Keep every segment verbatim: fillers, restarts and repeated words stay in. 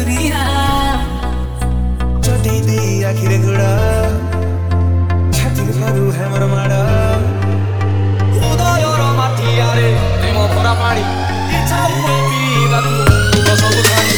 गुरिया चटी दी आखिर गुड़ा छाती मारू है मर माड़ा उदयर माथियारे प्रेम भरा पानी इच्छा हुए पिइबाकु तुम सब छाड़ी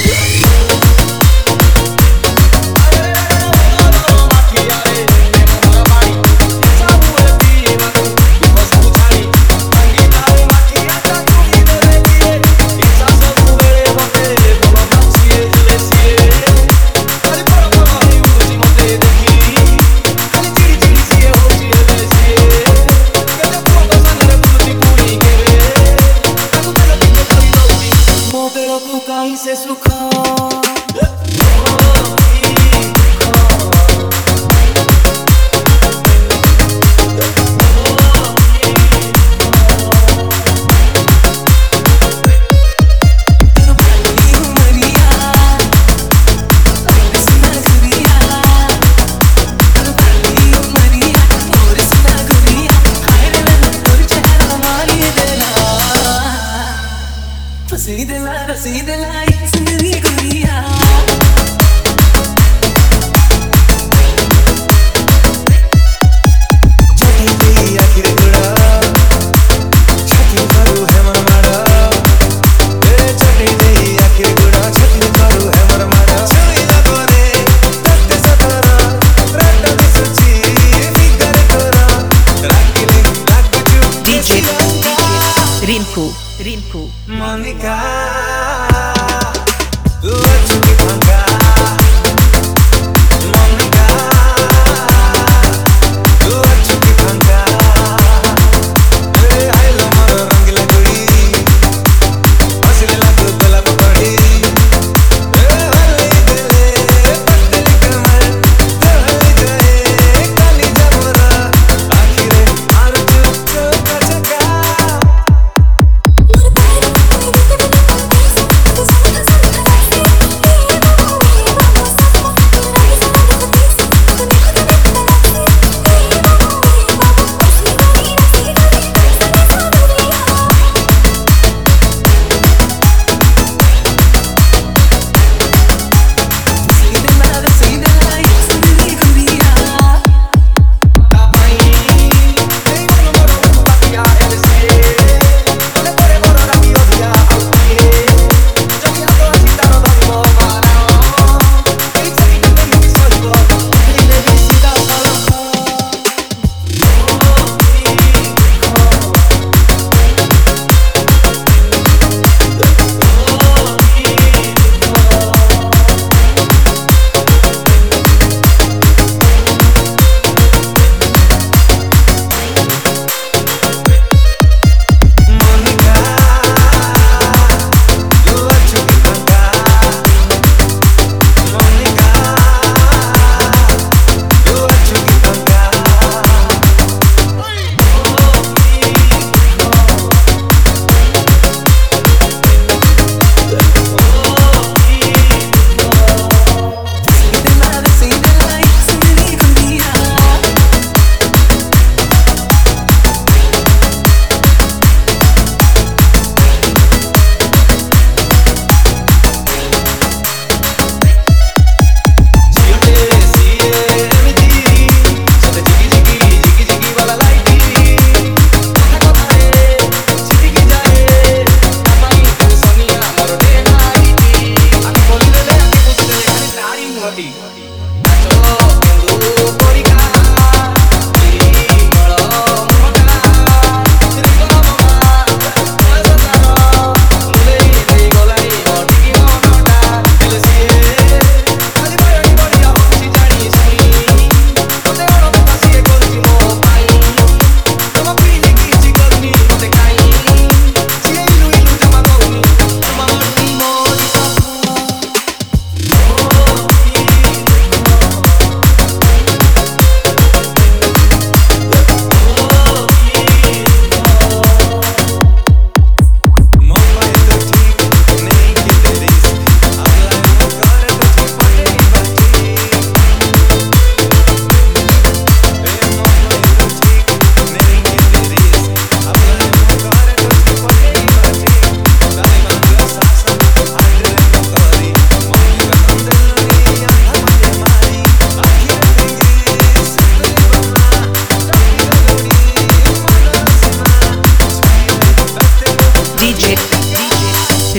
कहीं से सुखा See the light, see the light, see the guria. चटी दी आखिर गुड़ा छाती मारू है मर माड़ा ए चटी दी आखिर गुड़ा छाती मारू है मर माड़ा छुई लगो रे तत्ते सतारा रट्टा दी सुची फिकर तोरा राखिले लागु चुप Rinku, Rinku. Monica, tu achuki bhanga. Monica, tu achuki bhanga. Hey, I love maro rangila kuri. Asile lagu golab padi. Hey, hale dile, patli kamar. Hale jaye, kali jabora. Aakhire maru chup chup chaka.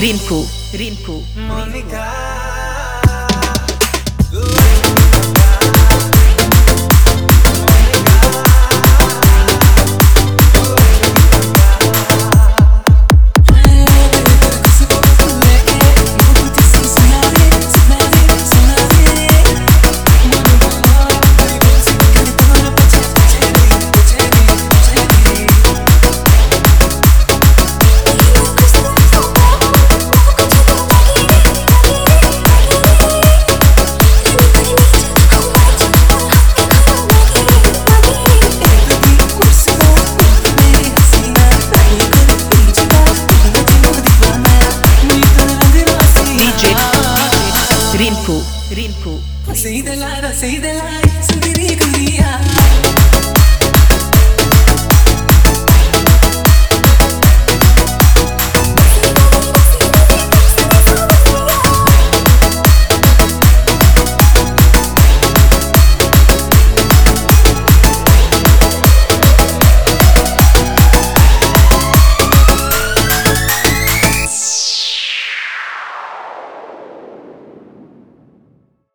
Rinku, Rinku, Monica. Rinku, Rinku. Sei della, sei della, sei di Korea.